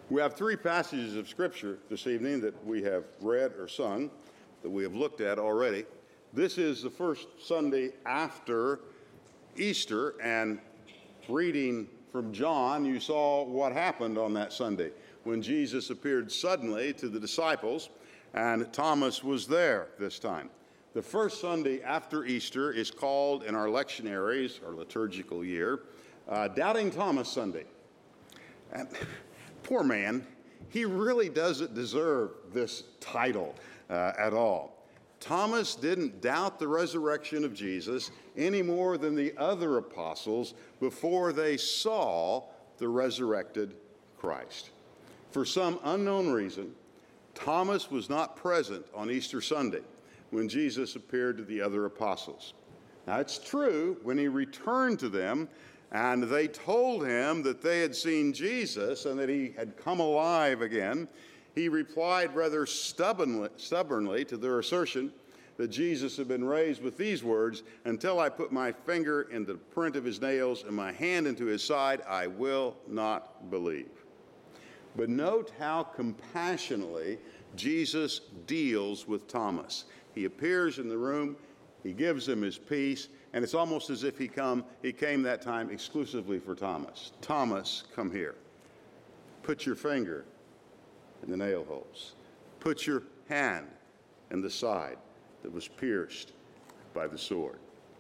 We have three passages of Scripture this evening that we have read or sung, that we have looked at already. This is the first Sunday after Easter, and reading from John, you saw what happened on that Sunday when Jesus appeared suddenly to the disciples, and Thomas was there this time. The first Sunday after Easter is called in our lectionaries, our liturgical year, Doubting Thomas Sunday. And poor man, he really doesn't deserve this title at all. Thomas didn't doubt the resurrection of Jesus any more than the other apostles before they saw the resurrected Christ. For some unknown reason, Thomas was not present on Easter Sunday when Jesus appeared to the other apostles. Now, it's true, when he returned to them and they told him that they had seen Jesus and that he had come alive again, he replied rather stubbornly to their assertion that Jesus had been raised with these words, "Until I put my finger in the print of his nails and my hand into his side, I will not believe." But note how compassionately Jesus deals with Thomas. He appears in the room, he gives him his peace, and it's almost as if he came that time exclusively for Thomas. Thomas, come here. Put your finger in the nail holes. Put your hand in the side that was pierced by the sword.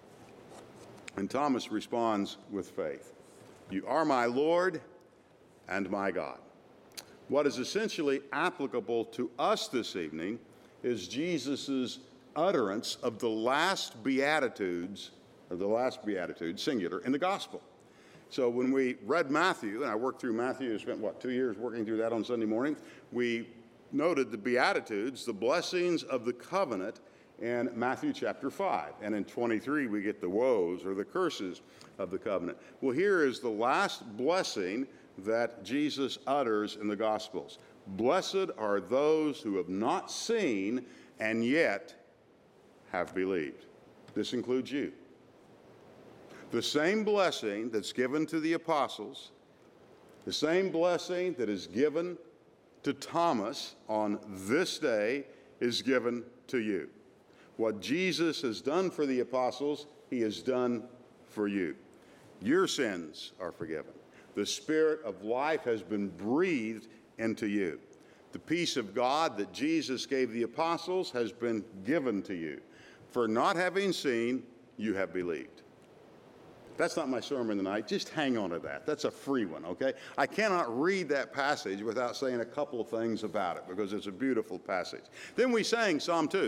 And Thomas responds with faith. You are my Lord and my God. What is essentially applicable to us this evening is Jesus' utterance of the last Beatitudes, singular, in the gospel. So when we read Matthew, and I worked through Matthew, I spent, 2 years working through that on Sunday morning, we noted the Beatitudes, the blessings of the covenant in Matthew chapter 5. And in 23, we get the woes or the curses of the covenant. Well, here is the last blessing that Jesus utters in the Gospels. Blessed are those who have not seen and yet have believed. This includes you. The same blessing that's given to the apostles, the same blessing that is given to Thomas on this day is given to you. What Jesus has done for the apostles, he has done for you. Your sins are forgiven. The Spirit of life has been breathed into you. The peace of God that Jesus gave the apostles has been given to you. For not having seen, you have believed. That's not my sermon tonight. Just hang on to that. That's a free one, okay? I cannot read that passage without saying a couple of things about it because it's a beautiful passage. Then we sang Psalm 2.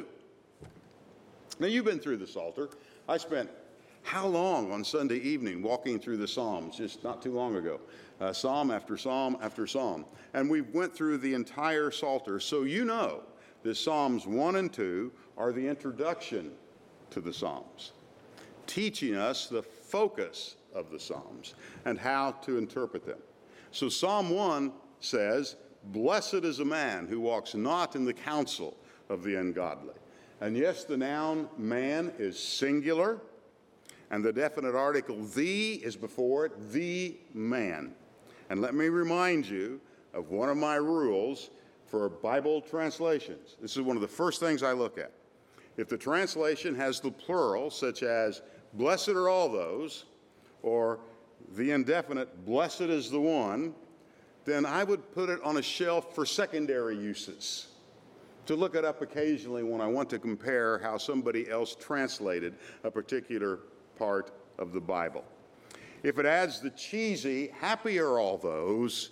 Now, you've been through the Psalter. I spent how long on Sunday evening walking through the Psalms just not too long ago? Psalm after psalm after psalm. And we went through the entire Psalter. So you know that Psalms 1 and 2 are the introduction to the Psalms, teaching us the focus of the Psalms and how to interpret them. So Psalm 1 says, "Blessed is a man who walks not in the counsel of the ungodly." And yes, the noun man is singular, and the definite article the is before it, the man. And let me remind you of one of my rules for Bible translations. This is one of the first things I look at. If the translation has the plural, such as, blessed are all those, or the indefinite, blessed is the one, then I would put it on a shelf for secondary uses, to look it up occasionally when I want to compare how somebody else translated a particular part of the Bible. If it adds the cheesy, happy are all those,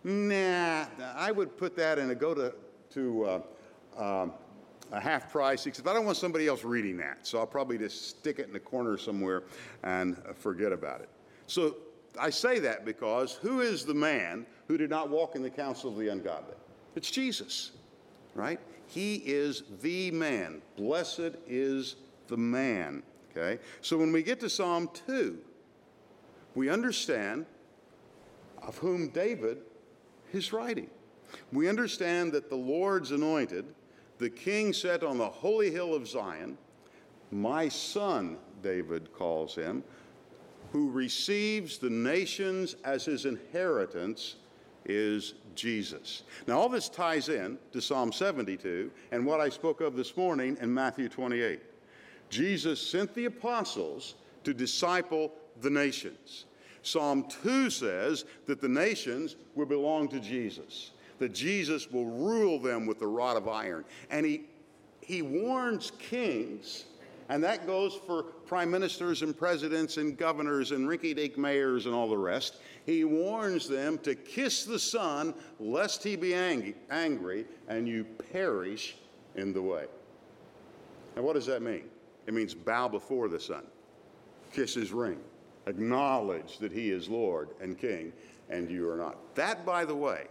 I would put that in a a half price, except I don't want somebody else reading that, so I'll probably just stick it in the corner somewhere and forget about it. So I say that because who is the man who did not walk in the counsel of the ungodly? It's Jesus, right? He is the man. Blessed is the man, okay? So when we get to Psalm 2, we understand of whom David is writing. We understand that the Lord's anointed, the king set on the holy hill of Zion, my son, David calls him, who receives the nations as his inheritance, is Jesus. Now, all this ties in to Psalm 72 and what I spoke of this morning in Matthew 28. Jesus sent the apostles to disciple the nations. Psalm 2 says that the nations will belong to Jesus, that Jesus will rule them with the rod of iron. And he warns kings, and that goes for prime ministers and presidents and governors and rinky-dink mayors and all the rest. He warns them to kiss the Son, lest he be angry and you perish in the way. Now, what does that mean? It means bow before the Son, kiss his ring, acknowledge that he is Lord and King, and you are not. That, by the way,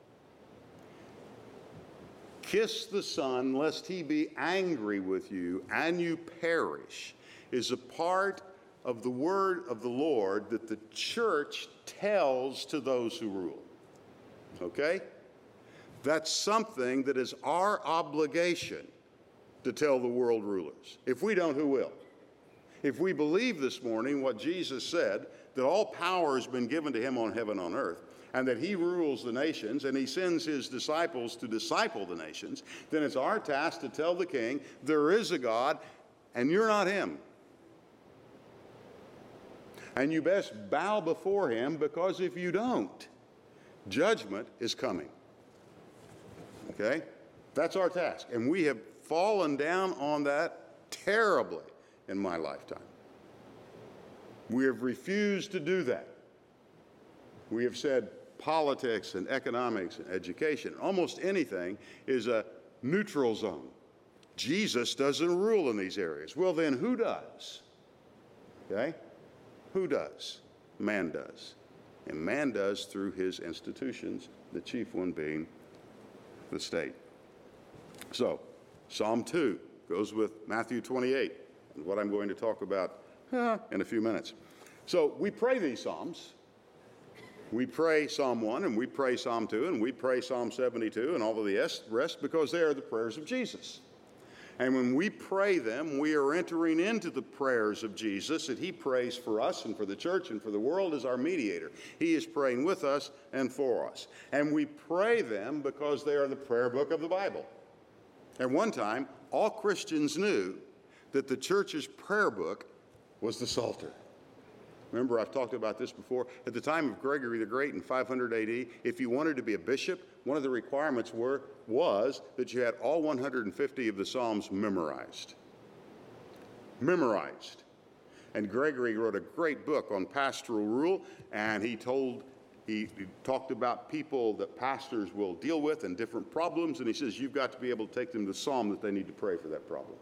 kiss the Son, lest he be angry with you and you perish, is a part of the word of the Lord that the church tells to those who rule. Okay? That's something that is our obligation to tell the world rulers. If we don't, who will? If we believe this morning what Jesus said, that all power has been given to him on heaven and on earth, and that he rules the nations, and he sends his disciples to disciple the nations, then it's our task to tell the king, there is a God, and you're not him. And you best bow before him, because if you don't, judgment is coming. Okay? That's our task. And we have fallen down on that terribly in my lifetime. We have refused to do that. We have said politics and economics and education, almost anything, is a neutral zone. Jesus doesn't rule in these areas. Well, then who does? Okay? Who does? Man does. And man does through his institutions, the chief one being the state. So, Psalm 2 goes with Matthew 28, and what I'm going to talk about in a few minutes. So, we pray these Psalms. We pray Psalm 1, and we pray Psalm 2, and we pray Psalm 72, and all of the rest, because they are the prayers of Jesus. And when we pray them, we are entering into the prayers of Jesus that he prays for us and for the church and for the world as our mediator. He is praying with us and for us. And we pray them because they are the prayer book of the Bible. At one time, all Christians knew that the church's prayer book was the Psalter. Remember, I've talked about this before. At the time of Gregory the Great in 500 AD, if you wanted to be a bishop, one of the requirements was that you had all 150 of the Psalms memorized. Memorized. And Gregory wrote a great book on pastoral rule, and he talked about people that pastors will deal with and different problems, and he says you've got to be able to take them to the Psalm that they need to pray for that problem.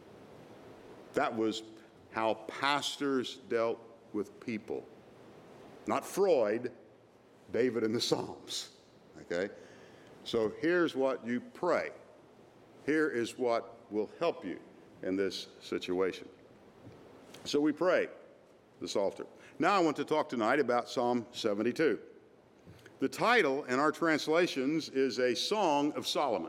That was how pastors dealt with people. Not Freud, David and the Psalms. Okay? So here's what you pray. Here is what will help you in this situation. So we pray the Psalter. Now I want to talk tonight about Psalm 72. The title in our translations is A Song of Solomon.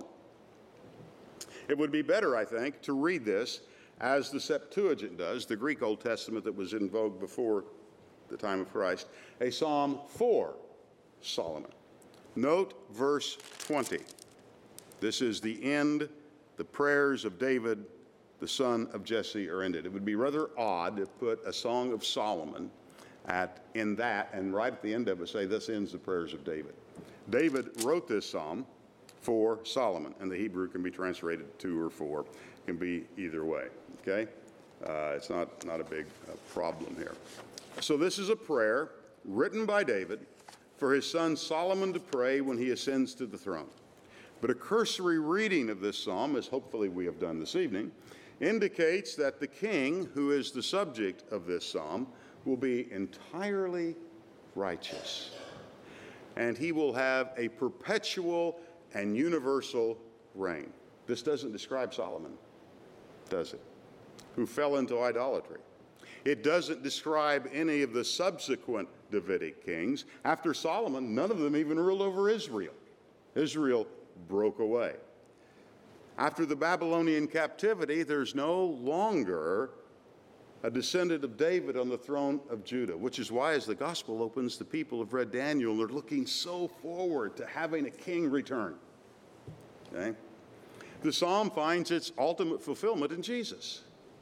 It would be better, I think, to read this as the Septuagint does, the Greek Old Testament that was in vogue before the time of Christ, a psalm for Solomon. Note verse 20. This is the end. The prayers of David, the son of Jesse, are ended. It would be rather odd to put a Song of Solomon in that, and right at the end of it say, this ends the prayers of David. David wrote this psalm for Solomon, and the Hebrew can be translated to or for. It can be either way, okay? It's not a big problem here. So this is a prayer written by David for his son Solomon to pray when he ascends to the throne. But a cursory reading of this psalm, as hopefully we have done this evening, indicates that the king, who is the subject of this psalm, will be entirely righteous. And he will have a perpetual and universal reign. This doesn't describe Solomon, does it? Who fell into idolatry. It doesn't describe any of the subsequent Davidic kings. After Solomon, none of them even ruled over Israel. Israel broke away. After the Babylonian captivity, there's no longer a descendant of David on the throne of Judah, which is why as the gospel opens, the people have read Daniel and they're looking so forward to having a king return. Okay? The psalm finds its ultimate fulfillment in Jesus.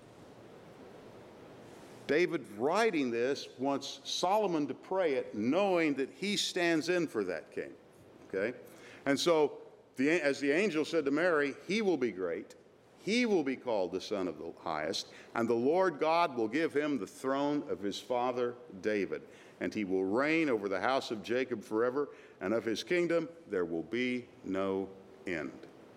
David, writing this, wants Solomon to pray it, knowing that he stands in for that king. Okay? And so, as the angel said to Mary, he will be great. He will be called the Son of the Highest, and the Lord God will give him the throne of his father David, and he will reign over the house of Jacob forever, and of his kingdom there will be no end.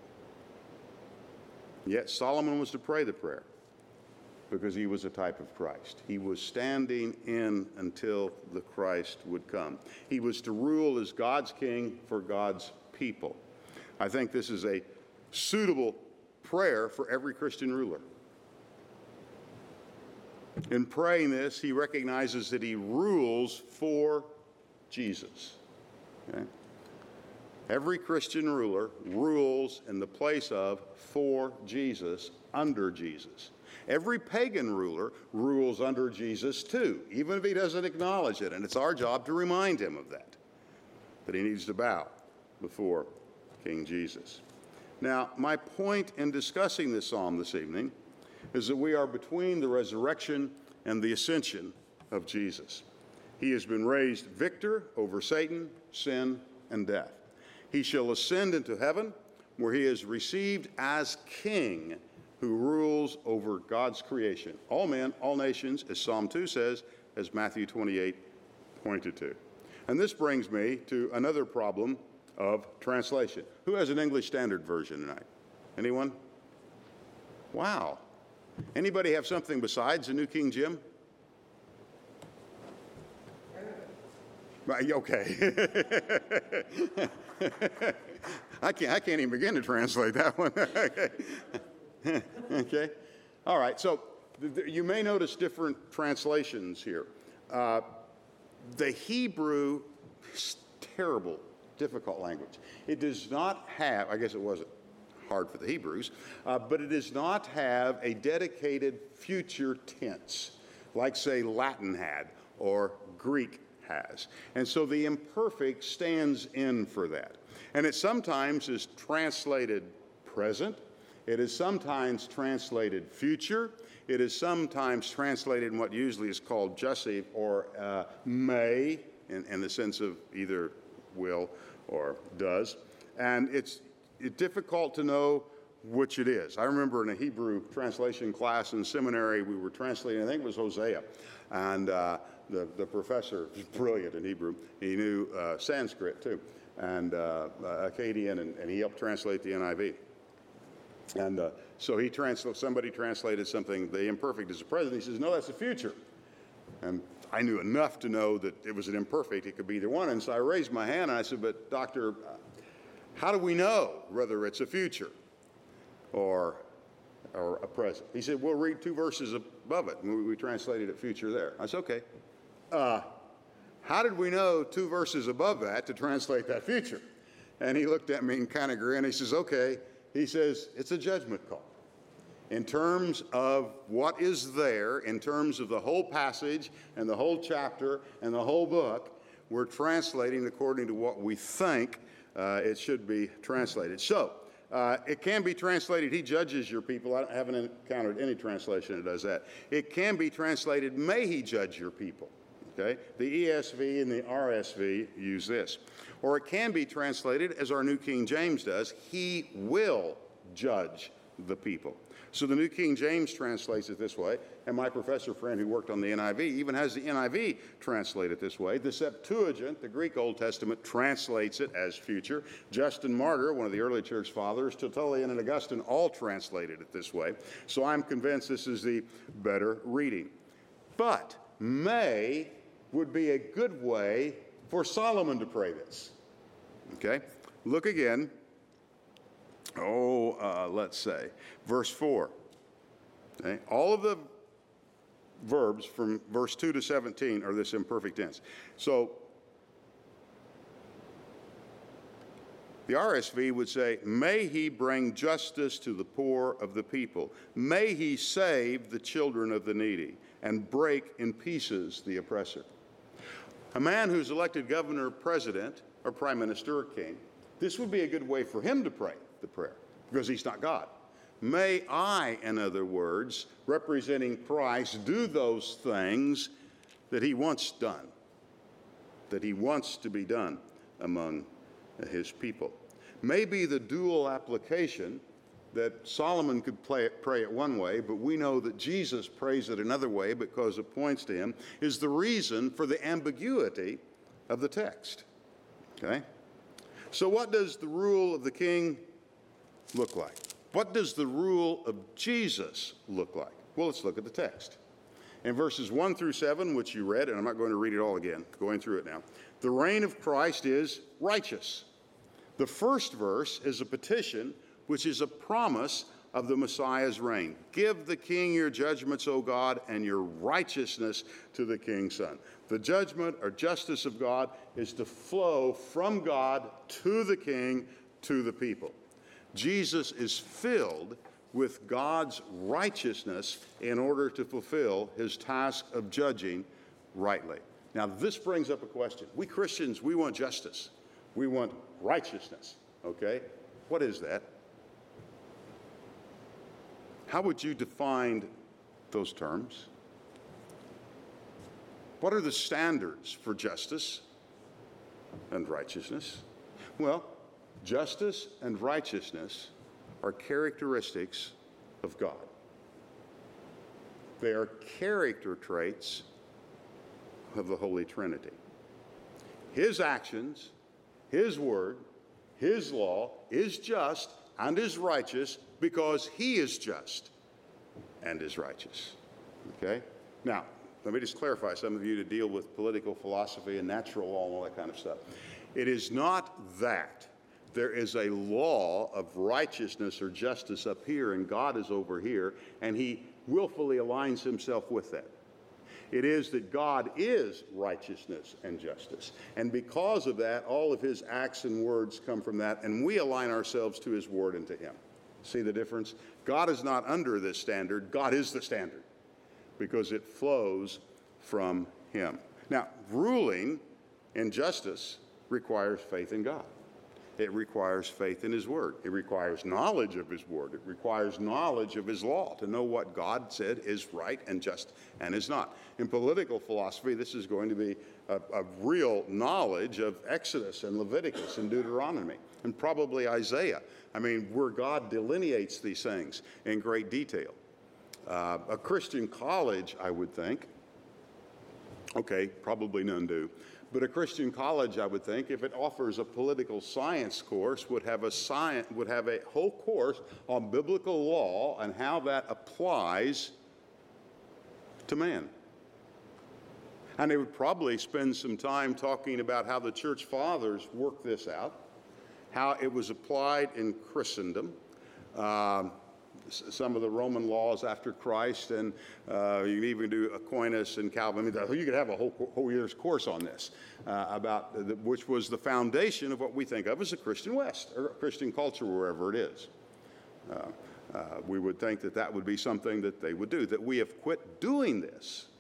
Yet Solomon was to pray the prayer because he was a type of Christ. He was standing in until the Christ would come. He was to rule as God's king for God's people. I think this is a suitable prayer for every Christian ruler. In praying this, he recognizes that he rules for Jesus. Okay? Every Christian ruler rules in the place of, for Jesus, under Jesus. Every pagan ruler rules under Jesus too, even if he doesn't acknowledge it. And it's our job to remind him of that he needs to bow before King Jesus. Now, my point in discussing this psalm this evening is that we are between the resurrection and the ascension of Jesus. He has been raised victor over Satan, sin, and death. He shall ascend into heaven, where he is received as king who rules over God's creation. All men, all nations, as Psalm 2 says, as Matthew 28 pointed to. And this brings me to another problem of translation. Who has an English Standard Version tonight? Anyone? Wow. Anybody have something besides the New King Jim? Right, okay. I can't even begin to translate that one. Okay. All right. So you may notice different translations here. The Hebrew is terrible, difficult language. It does not have, I guess it wasn't hard for the Hebrews, but it does not have a dedicated future tense, like, say, Latin had or Greek has. And so the imperfect stands in for that. And it sometimes is translated present. It is sometimes translated future. It is sometimes translated in what usually is called jussive or may, in the sense of either will or does. And it's difficult to know which it is. I remember in a Hebrew translation class in seminary, we were translating, I think it was Hosea, and the professor was brilliant in Hebrew. He knew Sanskrit too, and Akkadian, and he helped translate the NIV. And so somebody translated something, the imperfect is the present. He says, no, that's the future. And I knew enough to know that it was an imperfect. It could be either one. And so I raised my hand and I said, but doctor, how do we know whether it's a future or a present? He said, we'll read 2 verses above it. And we translated it future there. I said, okay. How did we know 2 verses above that to translate that future? And he looked at me and kind of grinned. He says, okay. He says, it's a judgment call. In terms of what is there, in terms of the whole passage and the whole chapter and the whole book, we're translating according to what we think it should be translated. So, it can be translated, he judges your people. I haven't encountered any translation that does that. It can be translated, may he judge your people. Okay? The ESV and the RSV use this. Or it can be translated, as our New King James does, he will judge the people. So the New King James translates it this way, and my professor friend who worked on the NIV even has the NIV translate it this way. The Septuagint, the Greek Old Testament, translates it as future. Justin Martyr, one of the early church fathers, Tertullian and Augustine all translated it this way. So I'm convinced this is the better reading. But may would be a good way for Solomon to pray this. Okay? Look again. Let's say, verse 4. Okay? All of the verbs from verse 2 to 17 are this imperfect tense. So, the RSV would say, may he bring justice to the poor of the people. May he save the children of the needy. and break in pieces the oppressor. A man who's elected governor, president, or prime minister, or king, this would be a good way for him to pray the prayer, because he's not God. May I, in other words, representing Christ, do those things that he wants done, that he wants to be done among his people. Maybe the dual application that Solomon could pray it one way, but we know that Jesus prays it another way because it points to him, is the reason for the ambiguity of the text. Okay? So what does the rule of the king look like? What does the rule of Jesus look like? Well, let's look at the text. In verses 1 through 7, which you read, and I'm not going to read it all again, going through it now. The reign of Christ is righteous. The first verse is a petition, which is a promise of the Messiah's reign. Give the king your judgments, O God, and your righteousness to the king's son. The judgment or justice of God is to flow from God to the king, to the people. Jesus is filled with God's righteousness in order to fulfill his task of judging rightly. Now, this brings up a question. We Christians, we want justice. We want righteousness, okay? What is that? How would you define those terms? What are the standards for justice and righteousness? Well, justice and righteousness are characteristics of God. They are character traits of the Holy Trinity. His actions, his word, his law is just and is righteous because he is just and is righteous. Okay? Now, let me just clarify some of you to deal with political philosophy and natural law and all that kind of stuff. It is not that there is a law of righteousness or justice up here and God is over here, and he willfully aligns himself with that. It is that God is righteousness and justice. And because of that, all of his acts and words come from that, and we align ourselves to his word and to him. See the difference? God is not under this standard. God is the standard because it flows from him. Now, ruling in justice requires faith in God. It requires faith in his word. It requires knowledge of his word. It requires knowledge of his law to know what God said is right and just and is not. In political philosophy, this is going to be a real knowledge of Exodus and Leviticus and Deuteronomy and probably Isaiah. I mean, where God delineates these things in great detail. A Christian college, I would think, okay, probably none do, but a Christian college, I would think, if it offers a political science course, would have a whole course on biblical law and how that applies to man. And they would probably spend some time talking about how the church fathers worked this out, how it was applied in Christendom, some of the Roman laws after Christ, and you can even do Aquinas and Calvin. I mean, you could have a whole year's course on this, which was the foundation of what we think of as a Christian West, or Christian culture, wherever it is. We would think that that would be something that they would do. That we have quit doing this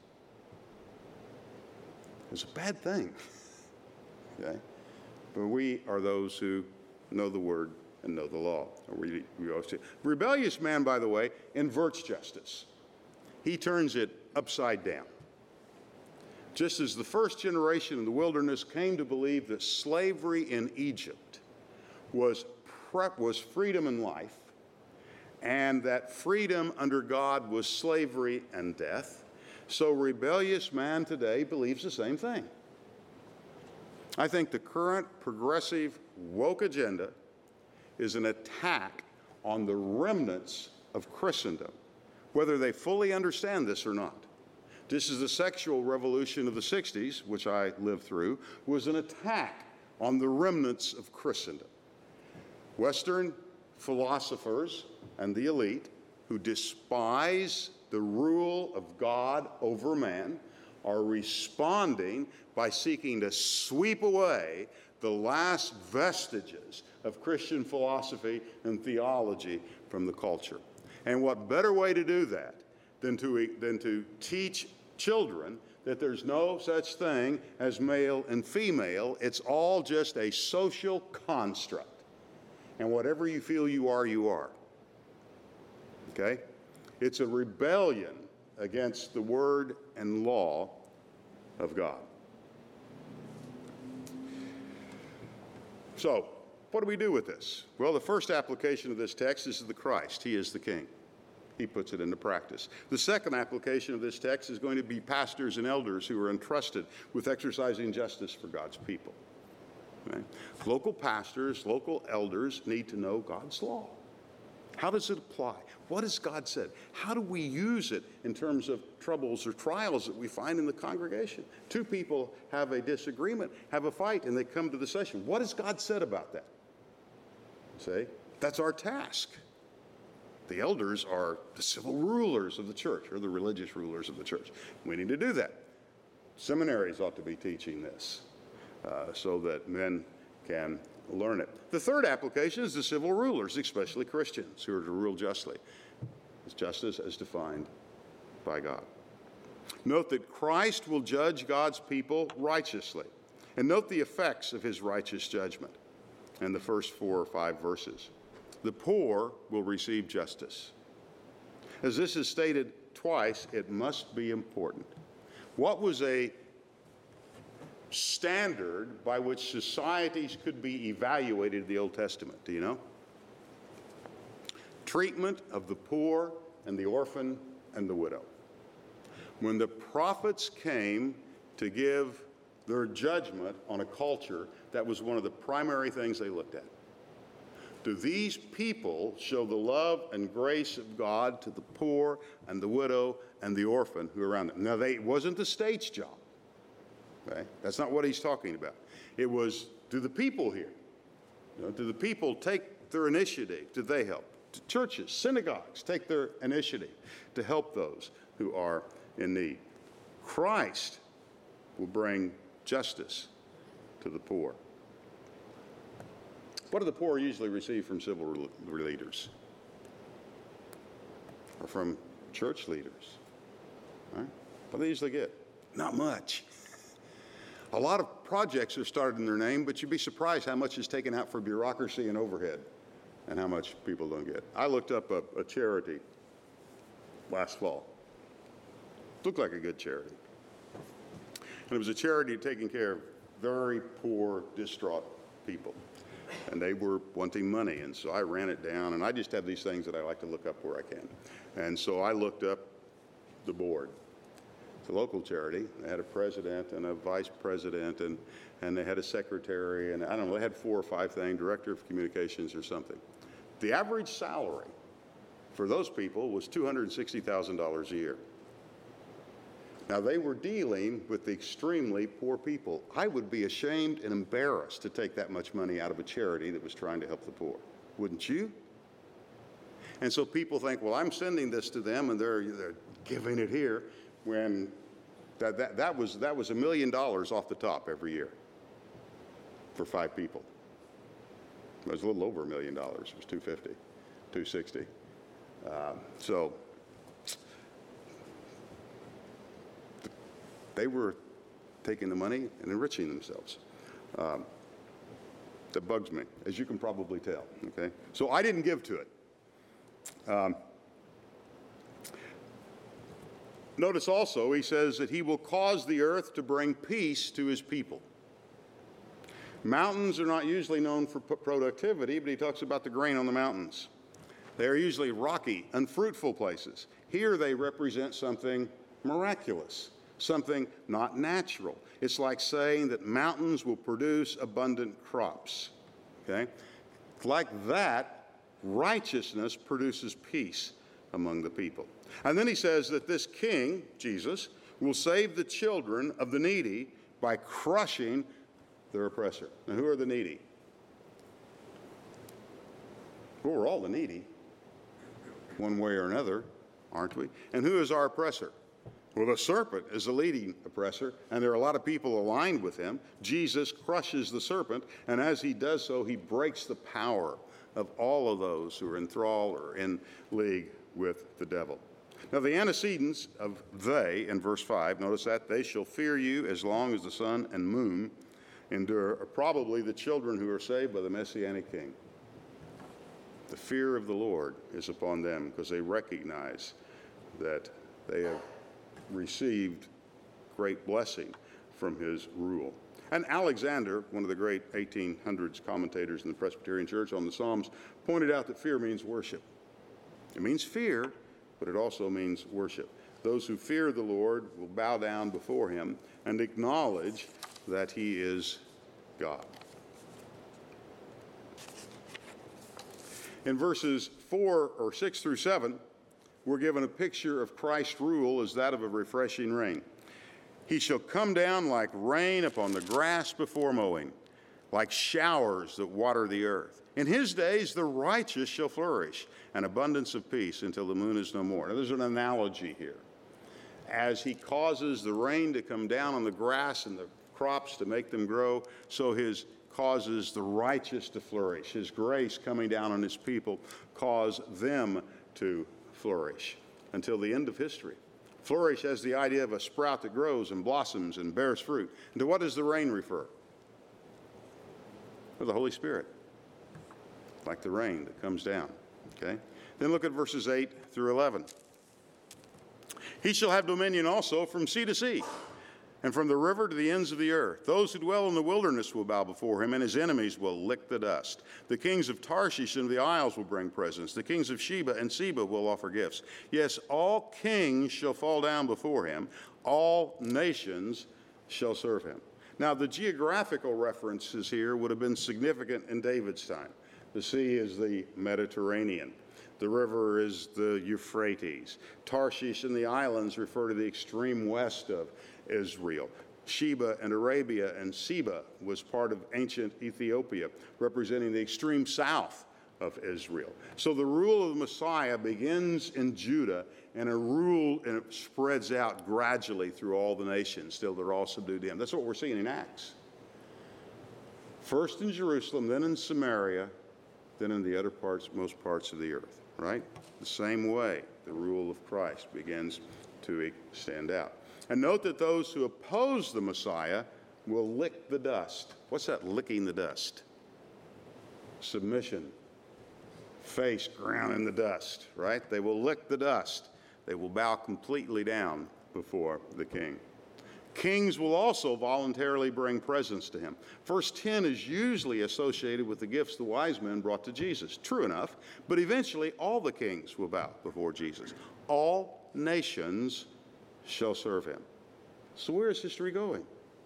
is a bad thing. Okay? But we are those who know the word and know the law. We always do. Rebellious man, by the way, inverts justice. He turns it upside down. Just as the first generation in the wilderness came to believe that slavery in Egypt was freedom and life, and that freedom under God was slavery and death, so rebellious man today believes the same thing. I think the current progressive woke agenda is an attack on the remnants of Christendom, whether they fully understand this or not. Just as the sexual revolution of the 60s, which I lived through, was an attack on the remnants of Christendom. Western philosophers and the elite who despise the rule of God over man are responding by seeking to sweep away the last vestiges of Christian philosophy and theology from the culture. And what better way to do that than to teach children that there's no such thing as male and female. It's all just a social construct. And whatever you feel you are, you are. Okay? It's a rebellion against the word and law of God. So, what do we do with this? Well, the first application of this text is the Christ. He is the King. He puts it into practice. The second application of this text is going to be pastors and elders who are entrusted with exercising justice for God's people. Okay? Local pastors, local elders need to know God's law. How does it apply? What has God said? How do we use it in terms of troubles or trials that we find in the congregation? Two people have a disagreement, have a fight, and they come to the session. What has God said about that? See, that's our task. The elders are the civil rulers of the church, or the religious rulers of the church. We need to do that. Seminaries ought to be teaching this so that men can learn it. The third application is the civil rulers, especially Christians, who are to rule justly. It's justice as defined by God. Note that Christ will judge God's people righteously. And note the effects of his righteous judgment in the first 4 or 5 verses. The poor will receive justice. As this is stated twice, it must be important. What was a standard by which societies could be evaluated in the Old Testament? Do you know? Treatment of the poor and the orphan and the widow. When the prophets came to give their judgment on a culture, that was one of the primary things they looked at. Do these people show the love and grace of God to the poor and the widow and the orphan who are around them? Now, it wasn't the state's job. Okay? That's not what he's talking about. It was, do the people here? Do the people take their initiative? Do they help? Do churches, synagogues take their initiative to help those who are in need? Christ will bring justice to the poor. What do the poor usually receive from civil leaders? Or from church leaders? Right? What do they usually get? Not much. A lot of projects are started in their name, but you'd be surprised how much is taken out for bureaucracy and overhead and how much people don't get. I looked up a charity last fall. Looked like a good charity. And it was a charity taking care of very poor, distraught people. And they were wanting money, and so I ran it down, and I just have these things that I like to look up where I can. And so I looked up the board. It's a local charity. They had a president and a vice president, and they had a secretary, and I don't know, they had 4 or 5 things, director of communications or something. The average salary for those people was $260,000 a year. Now, they were dealing with extremely poor people. I would be ashamed and embarrassed to take that much money out of a charity that was trying to help the poor. Wouldn't you? And so people think, well, I'm sending this to them, and they're giving it here, when that was $1 million off the top every year for 5 people. It was a little over $1 million. It was 250, 260. So they were taking the money and enriching themselves. That bugs me, as you can probably tell. Okay, so I didn't give to it. Notice also, he says that he will cause the earth to bring peace to his people. Mountains are not usually known for productivity, but he talks about the grain on the mountains. They are usually rocky, unfruitful places. Here they represent something miraculous, something not natural. It's like saying that mountains will produce abundant crops. Okay? Like that, righteousness produces peace among the people. And then he says that this king, Jesus, will save the children of the needy by crushing their oppressor. Now, who are the needy? Well, we're all the needy, one way or another, aren't we? And who is our oppressor? Well, the serpent is the leading oppressor, and there are a lot of people aligned with him. Jesus crushes the serpent, and as he does so, he breaks the power of all of those who are in thrall or in league with the devil. Now, the antecedents of they in verse 5, notice that they shall fear you as long as the sun and moon endure, are probably the children who are saved by the Messianic King. The fear of the Lord is upon them because they recognize that they have received great blessing from his rule. And Alexander, one of the great 1800s commentators in the Presbyterian Church on the Psalms, pointed out that fear means worship. It means fear, but it also means worship. Those who fear the Lord will bow down before him and acknowledge that he is God. In verses 6 through 7, we're given a picture of Christ's rule as that of a refreshing rain. He shall come down like rain upon the grass before mowing, like showers that water the earth. In his days the righteous shall flourish, an abundance of peace until the moon is no more. Now there's an analogy here. As he causes the rain to come down on the grass and the crops to make them grow, so his causes the righteous to flourish. His grace coming down on his people cause them to flourish until the end of history. Flourish has the idea of a sprout that grows and blossoms and bears fruit. And to what does the rain refer? To the Holy Spirit, like the rain that comes down. Okay? Then look at verses 8 through 11. He shall have dominion also from sea to sea, and from the river to the ends of the earth. Those who dwell in the wilderness will bow before him, and his enemies will lick the dust. The kings of Tarshish and the isles will bring presents. The kings of Sheba and Seba will offer gifts. Yes, all kings shall fall down before him. All nations shall serve him. Now, the geographical references here would have been significant in David's time. The sea is the Mediterranean. The river is the Euphrates. Tarshish and the islands refer to the extreme west of Israel. Sheba and Arabia and Seba was part of ancient Ethiopia, representing the extreme south of Israel. So the rule of the Messiah begins in Judah, and it spreads out gradually through all the nations till they're all subdued to him. That's what we're seeing in Acts. First in Jerusalem, then in Samaria, then in the other parts, most parts of the earth, right? The same way the rule of Christ begins to stand out. And note that those who oppose the Messiah will lick the dust. What's that, licking the dust? Submission. Face ground in the dust, right? They will lick the dust. They will bow completely down before the king. Kings will also voluntarily bring presents to him. Verse 10 is usually associated with the gifts the wise men brought to Jesus. True enough, but eventually all the kings will bow before Jesus. All nations shall serve him. So where is history going?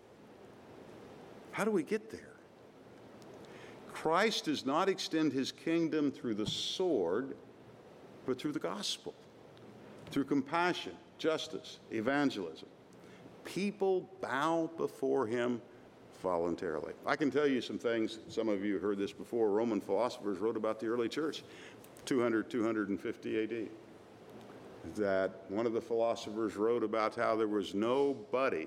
How do we get there? Christ does not extend his kingdom through the sword, but through the gospel, through compassion, justice, evangelism. People bow before him voluntarily. I can tell you some things. Some of you heard this before. Roman philosophers wrote about the early church, 250 AD. That one of the philosophers wrote about how there was nobody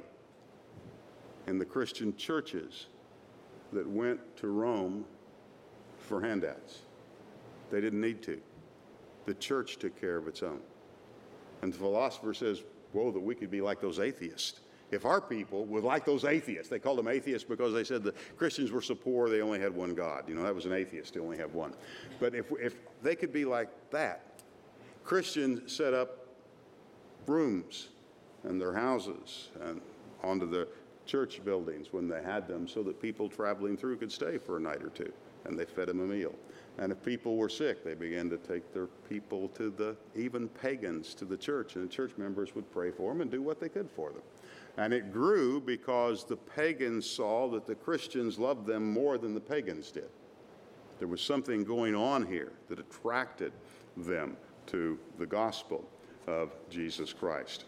in the Christian churches that went to Rome for handouts. They didn't need to. The church took care of its own. And the philosopher says, whoa, that we could be like those atheists. If our people were like those atheists, they called them atheists because they said the Christians were so poor they only had one God. You know, that was an atheist, they only had one. But if they could be like that, Christians set up rooms in their houses and onto the church buildings when they had them so that people traveling through could stay for a night or two, and they fed them a meal. And if people were sick, they began to take their people to even pagans to the church, and the church members would pray for them and do what they could for them. And it grew because the pagans saw that the Christians loved them more than the pagans did. There was something going on here that attracted them to the gospel of Jesus Christ.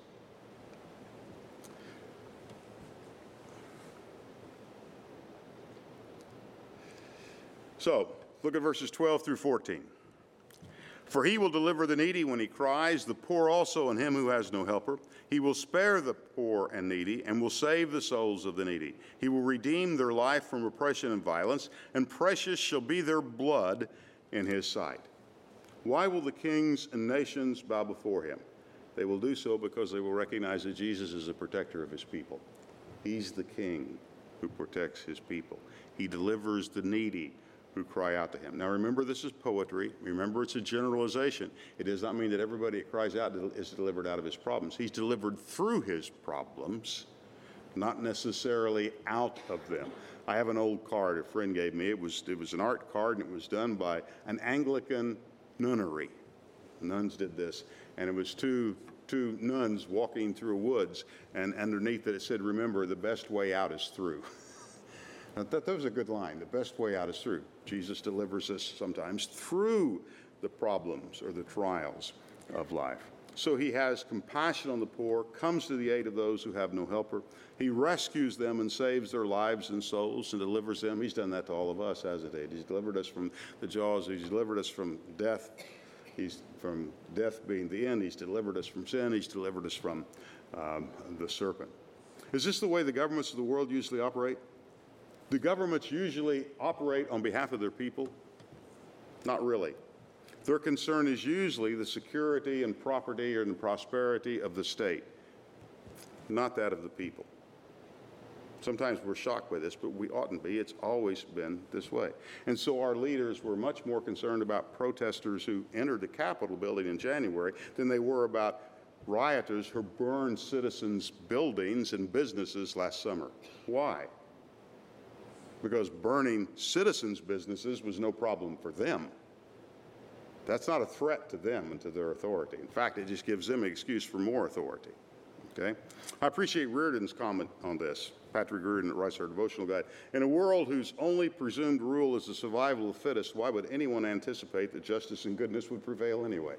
So, look at verses 12 through 14. For he will deliver the needy when he cries, the poor also, and him who has no helper. He will spare the poor and needy, and will save the souls of the needy. He will redeem their life from oppression and violence, and precious shall be their blood in his sight. Why will the kings and nations bow before him? They will do so because they will recognize that Jesus is the protector of his people. He's the king who protects his people. He delivers the needy who cry out to him. Now remember, this is poetry. Remember, it's a generalization. It does not mean that everybody that cries out is delivered out of his problems. He's delivered through his problems, not necessarily out of them. I have an old card a friend gave me. It was an art card, and it was done by an Anglican nunnery. Nuns did this, and it was two nuns walking through woods, and underneath it said, "Remember, the best way out is through." Now, that was a good line. The best way out is through. Jesus delivers us sometimes through the problems or the trials of life. So he has compassion on the poor, comes to the aid of those who have no helper. He rescues them and saves their lives and souls and delivers them. He's done that to all of us, hasn't he? He's delivered us from the jaws. He's delivered us from death. He's from death being the end. He's delivered us from sin. He's delivered us from the serpent. Is this the way the governments of the world usually operate? Do governments usually operate on behalf of their people? Not really. Their concern is usually the security and property and the prosperity of the state, not that of the people. Sometimes we're shocked by this, but we oughtn't be. It's always been this way. And so our leaders were much more concerned about protesters who entered the Capitol building in January than they were about rioters who burned citizens' buildings and businesses last summer. Why? Because burning citizens' businesses was no problem for them. That's not a threat to them and to their authority. In fact, it just gives them an excuse for more authority. Okay? I appreciate Reardon's comment on this. Patrick Reardon writes our devotional guide. In a world whose only presumed rule is the survival of the fittest, why would anyone anticipate that justice and goodness would prevail anyway?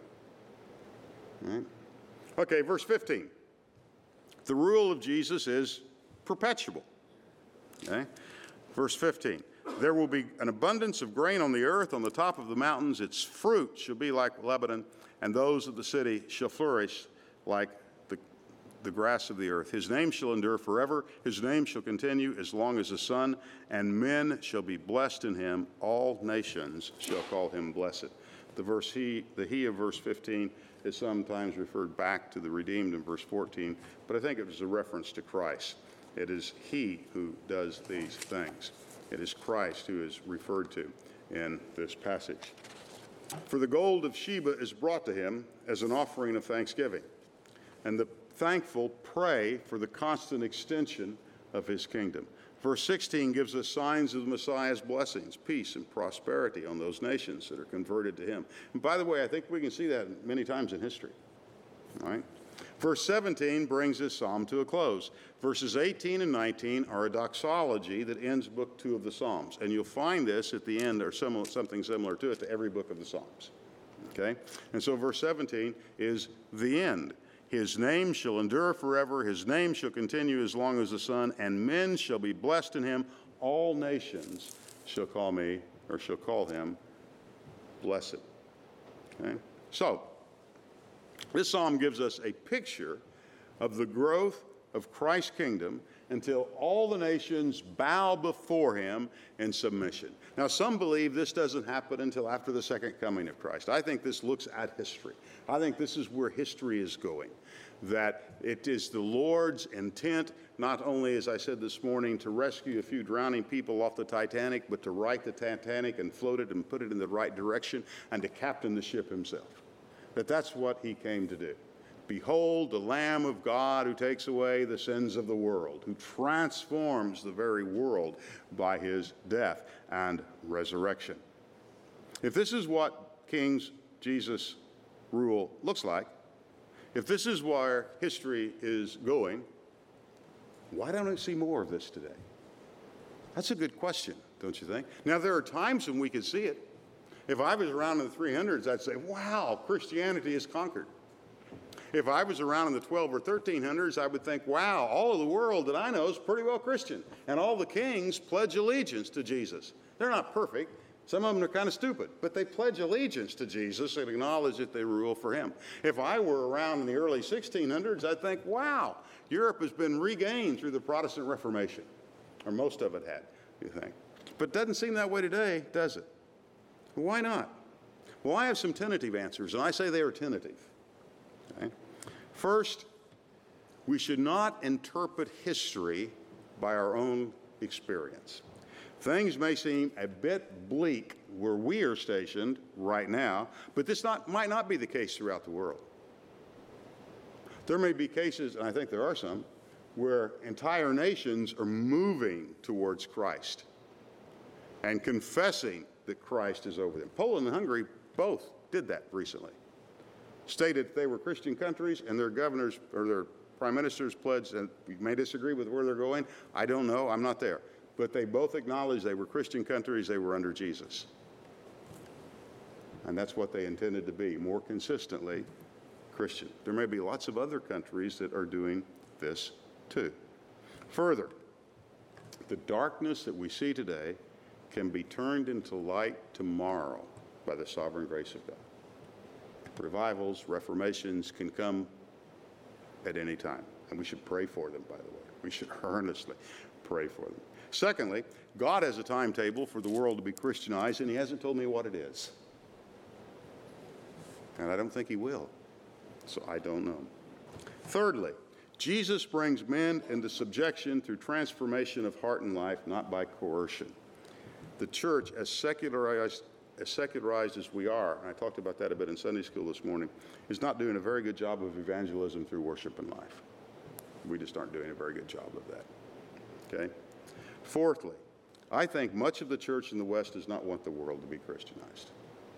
All right? Okay, verse 15. The rule of Jesus is perpetual. Okay? Verse 15, there will be an abundance of grain on the earth, on the top of the mountains. Its fruit shall be like Lebanon, and those of the city shall flourish like the grass of the earth. His name shall endure forever. His name shall continue as long as the sun, and men shall be blessed in him. All nations shall call him blessed. The he of verse 15 is sometimes referred back to the redeemed in verse 14, but I think it was a reference to Christ. It is he who does these things. It is Christ who is referred to in this passage. For the gold of Sheba is brought to him as an offering of thanksgiving, and the thankful pray for the constant extension of his kingdom. Verse 16 gives us signs of the Messiah's blessings, peace and prosperity on those nations that are converted to him. And by the way, I think we can see that many times in history. All right? Verse 17 brings this psalm to a close. Verses 18 and 19 are a doxology that ends book 2 of the Psalms. And you'll find this at the end, or something similar to it, to every book of the Psalms. Okay? And so verse 17 is the end. His name shall endure forever. His name shall continue as long as the sun, and men shall be blessed in him. All nations shall call me, or shall call him, blessed. Okay? So, this psalm gives us a picture of the growth of Christ's kingdom until all the nations bow before him in submission. Now, some believe this doesn't happen until after the second coming of Christ. I think this looks at history. I think this is where history is going, that it is the Lord's intent, not only, as I said this morning, to rescue a few drowning people off the Titanic, but to right the Titanic and float it and put it in the right direction and to captain the ship himself. That's what he came to do. Behold, the Lamb of God who takes away the sins of the world, who transforms the very world by his death and resurrection. If this is what King Jesus' rule looks like, if this is where history is going, why don't I see more of this today? That's a good question, don't you think? Now, there are times when we can see it. If I was around in the 300s, I'd say, wow, Christianity is conquered. If I was around in the 12 or 1300s, I would think, wow, all of the world that I know is pretty well Christian. And all the kings pledge allegiance to Jesus. They're not perfect. Some of them are kind of stupid, but they pledge allegiance to Jesus and acknowledge that they rule for him. If I were around in the early 1600s, I'd think, wow, Europe has been regained through the Protestant Reformation. Or most of it had, you think. But it doesn't seem that way today, does it? Why not? Well, I have some tentative answers, and I say they are tentative. Okay? First, we should not interpret history by our own experience. Things may seem a bit bleak where we are stationed right now, but this might not be the case throughout the world. There may be cases, and I think there are some, where entire nations are moving towards Christ and confessing that Christ is over them. Poland and Hungary both did that recently. Stated they were Christian countries, and their governors or their prime ministers pledged, and we may disagree with where they're going. I don't know. I'm not there. But they both acknowledged they were Christian countries. They were under Jesus. And that's what they intended to be, more consistently Christian. There may be lots of other countries that are doing this too. Further, the darkness that we see today can be turned into light tomorrow by the sovereign grace of God. Revivals, reformations can come at any time, and we should pray for them, by the way. We should earnestly pray for them. Secondly, God has a timetable for the world to be Christianized, and he hasn't told me what it is. And I don't think he will, so I don't know. Thirdly, Jesus brings men into subjection through transformation of heart and life, not by coercion. The church, as secularized as we are, and I talked about that a bit in Sunday school this morning, is not doing a very good job of evangelism through worship and life. We just aren't doing a very good job of that. Okay? Fourthly, I think much of the church in the West does not want the world to be Christianized.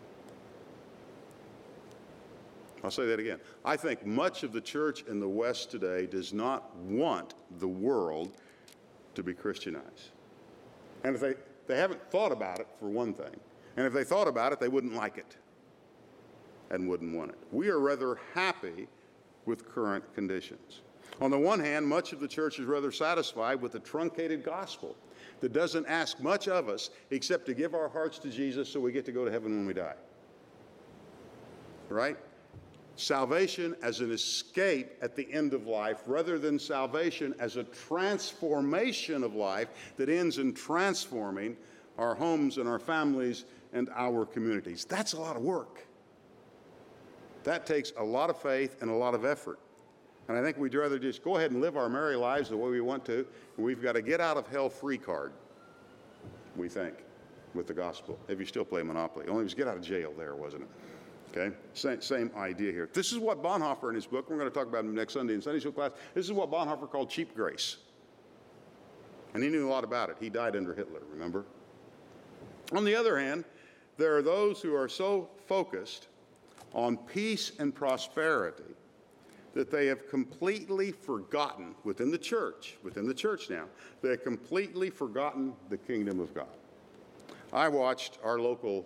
I'll say that again. I think much of the church in the West today does not want the world to be Christianized. And if they haven't thought about it, for one thing. And if they thought about it, they wouldn't like it and wouldn't want it. We are rather happy with current conditions. On the one hand, much of the church is rather satisfied with the truncated gospel that doesn't ask much of us except to give our hearts to Jesus so we get to go to heaven when we die. Right? Salvation as an escape at the end of life rather than salvation as a transformation of life that ends in transforming our homes and our families and our communities. That's a lot of work. That takes a lot of faith and a lot of effort. And I think we'd rather just go ahead and live our merry lives the way we want to. And we've got a get out of hell free card, we think, with the gospel. If you still play Monopoly. Only it was get out of jail there, wasn't it? Okay? Same idea here. This is what Bonhoeffer in his book, we're going to talk about him next Sunday in Sunday school class, this is what Bonhoeffer called cheap grace. And he knew a lot about it. He died under Hitler, remember? On the other hand, there are those who are so focused on peace and prosperity that they have completely forgotten within the church now, they have completely forgotten the kingdom of God. I watched our local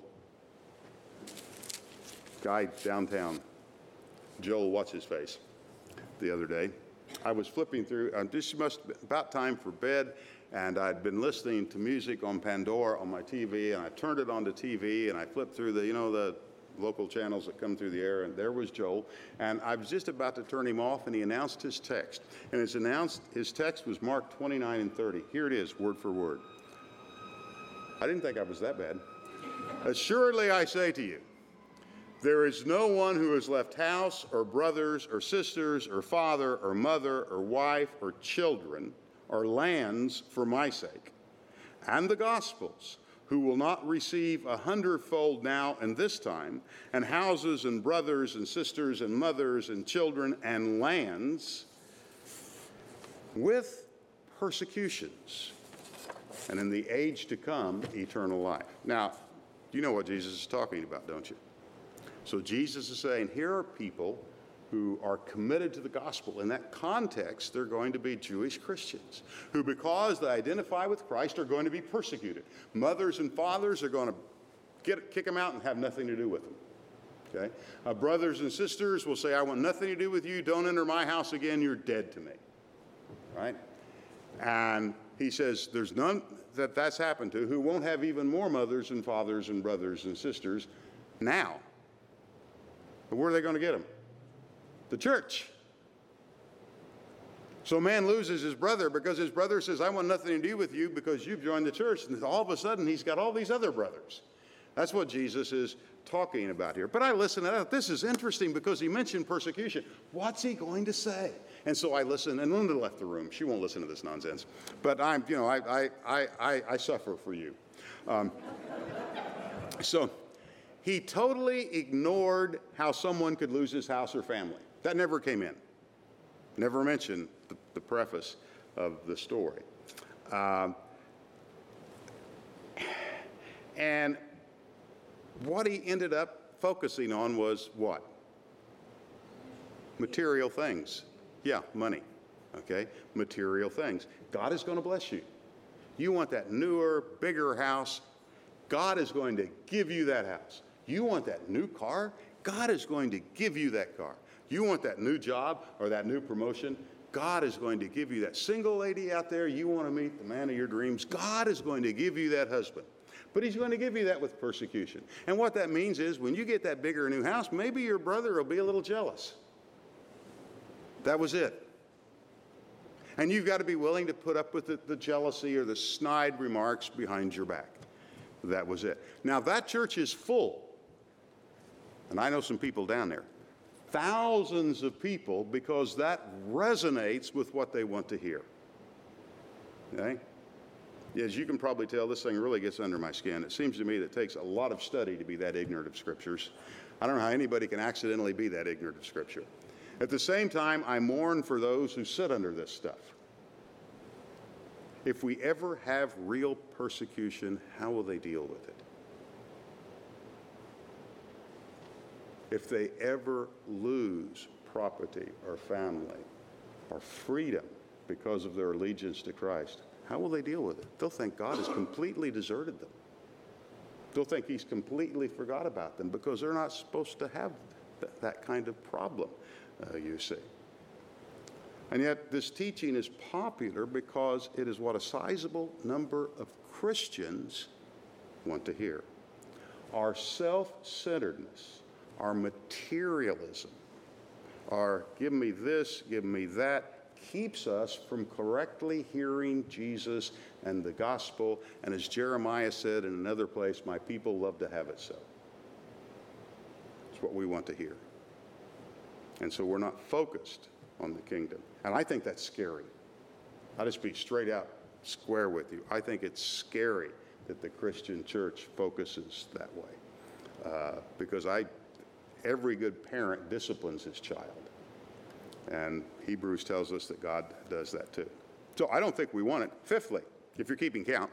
guy downtown, Joel What's-His-Face, the other day. I was flipping through, this must have been about time for bed, and I'd been listening to music on Pandora on my TV, and I turned it on to TV, and I flipped through the local channels that come through the air, and there was Joel. And I was just about to turn him off, and he announced his text. And his text was Mark 29 and 30. Here it is, word for word. I didn't think I was that bad. Assuredly I say to you, there is no one who has left house or brothers or sisters or father or mother or wife or children or lands for my sake and the gospel's, who will not receive 100-fold now and this time, and houses and brothers and sisters and mothers and children and lands with persecutions, and in the age to come, eternal life. Now, you know what Jesus is talking about, don't you? So Jesus is saying, here are people who are committed to the gospel. In that context, they're going to be Jewish Christians who, because they identify with Christ, are going to be persecuted. Mothers and fathers are going to kick them out and have nothing to do with them. Okay? Brothers and sisters will say, I want nothing to do with you. Don't enter my house again. You're dead to me. Right? And he says there's none that's happened to who won't have even more mothers and fathers and brothers and sisters now. But where are they going to get them? The church. So a man loses his brother because his brother says, I want nothing to do with you because you've joined the church. And all of a sudden, he's got all these other brothers That's what Jesus is talking about here. But I listened, and I thought, this is interesting because he mentioned persecution. What's he going to say? And so I listened, and Linda left the room. She won't listen to this nonsense. But I suffer for you. So he totally ignored how someone could lose his house or family. That never came in. Never mentioned the preface of the story. And what he ended up focusing on was what? Material things. Yeah, money. Okay? Material things. God is going to bless you. You want that newer, bigger house. God is going to give you that house. You want that new car? God is going to give you that car. You want that new job or that new promotion? God is going to give you that. Single lady out there, you want to meet the man of your dreams? God is going to give you that husband. But he's going to give you that with persecution. And what that means is when you get that bigger new house, maybe your brother will be a little jealous. That was it. And you've got to be willing to put up with the jealousy or the snide remarks behind your back. That was it. Now, that church is full. And I know some people down there. Thousands of people, because that resonates with what they want to hear. Okay? As you can probably tell, this thing really gets under my skin. It seems to me that it takes a lot of study to be that ignorant of Scriptures. I don't know how anybody can accidentally be that ignorant of Scripture. At the same time, I mourn for those who sit under this stuff. If we ever have real persecution, how will they deal with it? If they ever lose property or family or freedom because of their allegiance to Christ, how will they deal with it? They'll think God has completely deserted them. They'll think he's completely forgot about them because they're not supposed to have that kind of problem, you see. And yet this teaching is popular because it is what a sizable number of Christians want to hear. Our self-centeredness, our materialism, our give me this, give me that, keeps us from correctly hearing Jesus and the gospel. And as Jeremiah said in another place, my people love to have it so. It's what we want to hear. And so we're not focused on the kingdom. And I think that's scary. I'll just be straight out square with you. I think it's scary that the Christian church focuses that way. Because every good parent disciplines his child. And Hebrews tells us that God does that too. So I don't think we want it. Fifthly, if you're keeping count,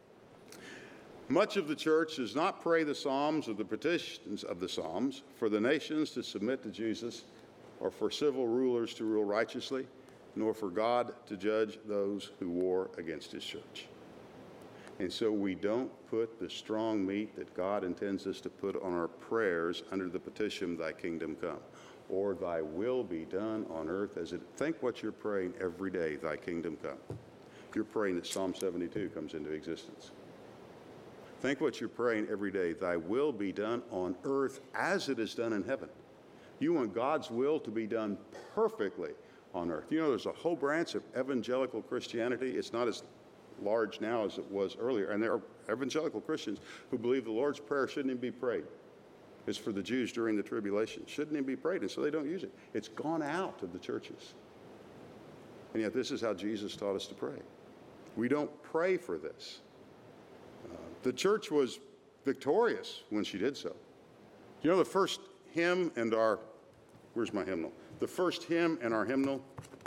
much of the church does not pray the psalms or the petitions of the psalms for the nations to submit to Jesus, or for civil rulers to rule righteously, nor for God to judge those who war against his church. And so we don't put the strong meat that God intends us to put on our prayers under the petition, thy kingdom come, or thy will be done on earth as it. Think what you're praying every day, thy kingdom come. You're praying that Psalm 72 comes into existence. Think what you're praying every day, thy will be done on earth as it is done in heaven. You want God's will to be done perfectly on earth. You know, there's a whole branch of evangelical Christianity. It's not as large now as it was earlier. And there are evangelical Christians who believe the Lord's Prayer shouldn't even be prayed. It's for the Jews during the tribulation. Shouldn't even be prayed, and so they don't use it. It's gone out of the churches. And yet this is how Jesus taught us to pray. We don't pray for this. The church was victorious when she did so. You know, the first hymn and where's my hymnal? The first hymn and our hymnal,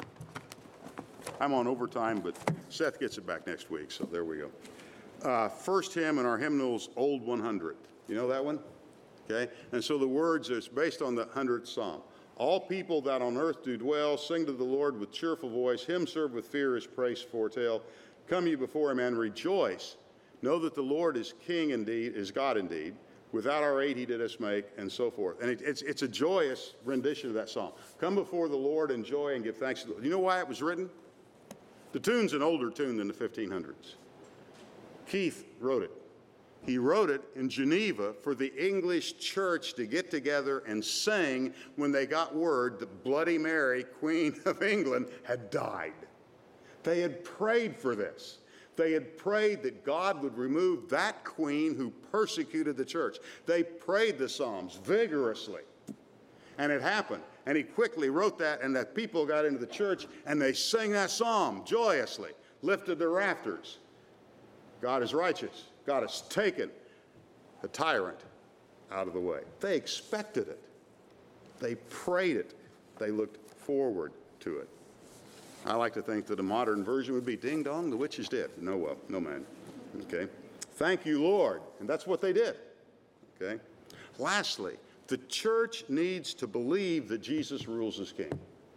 I'm on overtime, but Seth gets it back next week, so there we go. First hymn in our hymnal's Old 100. You know that one? Okay? And so the words is based on the 100th Psalm. All people that on earth do dwell, sing to the Lord with cheerful voice. Him serve with fear, his praise foretell. Come ye before him and rejoice. Know that the Lord is King indeed, is God indeed. Without our aid he did us make, and so forth. And it's a joyous rendition of that song. Come before the Lord in joy and give thanks to the Lord. You know why it was written? The tune's an older tune than the 1500s. Keith wrote it. He wrote it in Geneva for the English church to get together and sing when they got word that Bloody Mary, Queen of England, had died. They had prayed for this. They had prayed that God would remove that queen who persecuted the church. They prayed the Psalms vigorously. And it happened. And he quickly wrote that, and the people got into the church, and they sang that psalm joyously, lifted their rafters. God is righteous. God has taken the tyrant out of the way. They expected it. They prayed it. They looked forward to it. I like to think that a modern version would be, ding dong, the witch is dead. No, no man. Okay. Thank you, Lord. And that's what they did. Okay. Lastly, the church needs to believe that Jesus rules as king.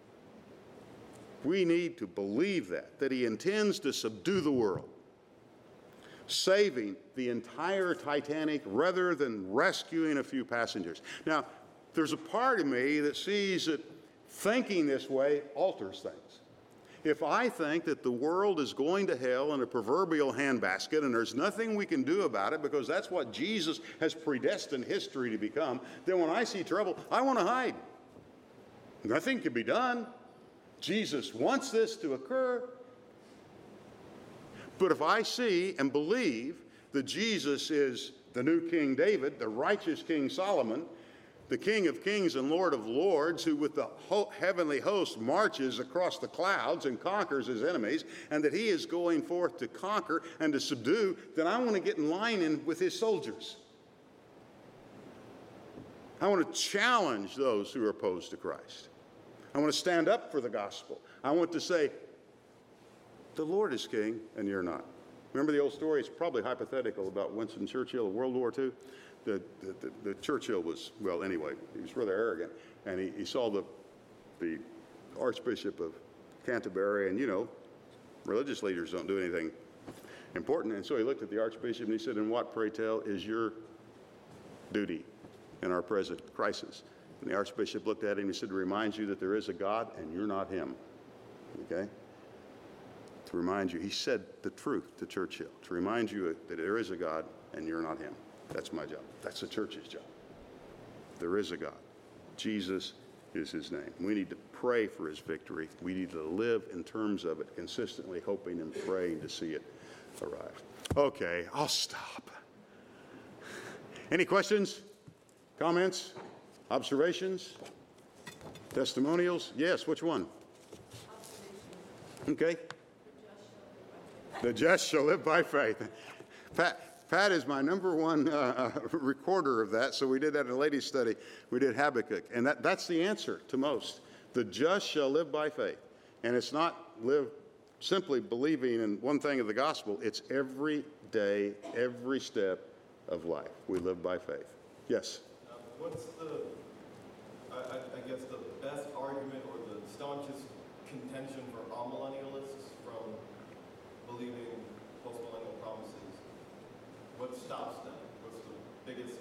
We need to believe that he intends to subdue the world, saving the entire Titanic rather than rescuing a few passengers. Now, there's a part of me that sees that thinking this way alters things. If I think that the world is going to hell in a proverbial handbasket and there's nothing we can do about it because that's what Jesus has predestined history to become, then when I see trouble, I want to hide. Nothing can be done. Jesus wants this to occur. But if I see and believe that Jesus is the new King David, the righteous King Solomon, the King of kings and Lord of lords, who with the heavenly host marches across the clouds and conquers his enemies, and that he is going forth to conquer and to subdue, then I want to get in line with his soldiers. I want to challenge those who are opposed to Christ. I want to stand up for the gospel. I want to say, the Lord is king and you're not. Remember the old story? It's probably hypothetical about Winston Churchill of World War II. The Churchill was, well, anyway, he was rather arrogant, and he saw the Archbishop of Canterbury, and, you know, religious leaders don't do anything important, and so he looked at the Archbishop and he said, and what, pray tell, is your duty in our present crisis? And the Archbishop looked at him and he said, to remind you that there is a God and you're not him, okay? To remind you, he said the truth to Churchill, to remind you that there is a God and you're not him. That's my job. That's the church's job. There is a God. Jesus is his name. We need to pray for his victory. We need to live in terms of it, consistently hoping and praying to see it arrive. Okay, I'll stop. Any questions, comments, observations, testimonials? Yes, which one? Okay. The just shall live by faith. Pat is my number one recorder of that, so we did that in a ladies' study. We did Habakkuk, and that's the answer to most. The just shall live by faith. And it's not live simply believing in one thing of the gospel. It's every day, every step of life. We live by faith. Yes? What's I guess, the best argument or the staunchest contention for amillennialists from believing postmillennial promises? What stops them? What's the biggest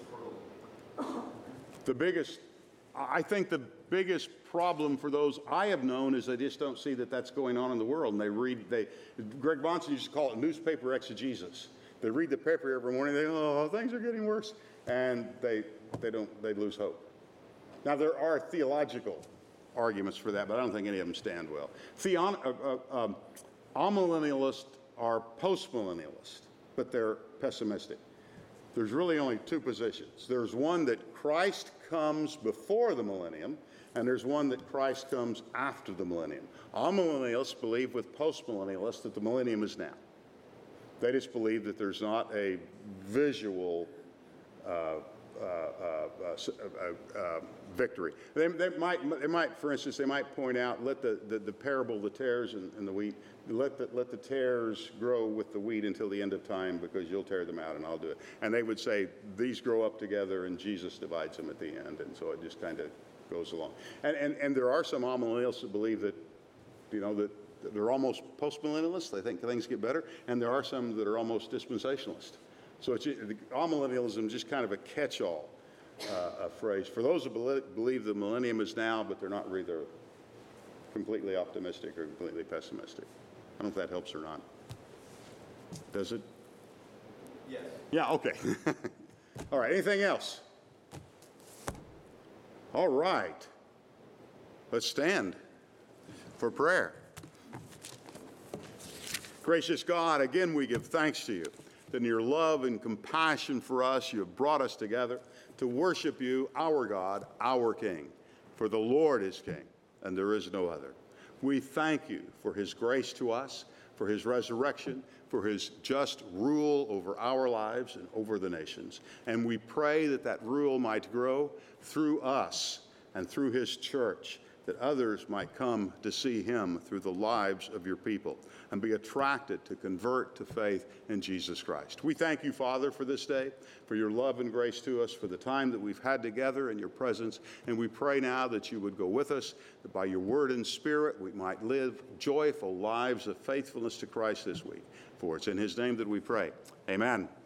hurdle? I think the biggest problem for those I have known is they just don't see that that's going on in the world. And Greg Bonson used to call it newspaper exegesis. They read the paper every morning, things are getting worse. And they lose hope. Now, there are theological arguments for that, but I don't think any of them stand well. Amillennialists are postmillennialists, but they're pessimistic. There's really only two positions. There's one that Christ comes before the millennium, and there's one that Christ comes after the millennium. Amillennialists believe with postmillennialists that the millennium is now. They just believe that there's not a visual victory. They might, for instance, they might point out, let the parable of the tares and the wheat, let the tares grow with the wheat until the end of time because you'll tear them out and I'll do it. And they would say these grow up together and Jesus divides them at the end, and so it just kind of goes along. And there are some amillennials that believe that, that they're almost postmillennialists. They think things get better, and there are some that are almost dispensationalist. So amillennialism is just kind of a catch-all phrase. For those who believe the millennium is now, but they're not either completely optimistic or completely pessimistic. I don't know if that helps or not. Does it? Yes. Yeah, okay. All right, anything else? All right. Let's stand for prayer. Gracious God, again we give thanks to you that in your love and compassion for us, you have brought us together to worship you, our God, our King. For the Lord is King, and there is no other. We thank you for his grace to us, for his resurrection, for his just rule over our lives and over the nations. And we pray that that rule might grow through us and through his church, that others might come to see him through the lives of your people and be attracted to convert to faith in Jesus Christ. We thank you, Father, for this day, for your love and grace to us, for the time that we've had together in your presence. And we pray now that you would go with us, that by your word and spirit we might live joyful lives of faithfulness to Christ this week. For it's in his name that we pray. Amen.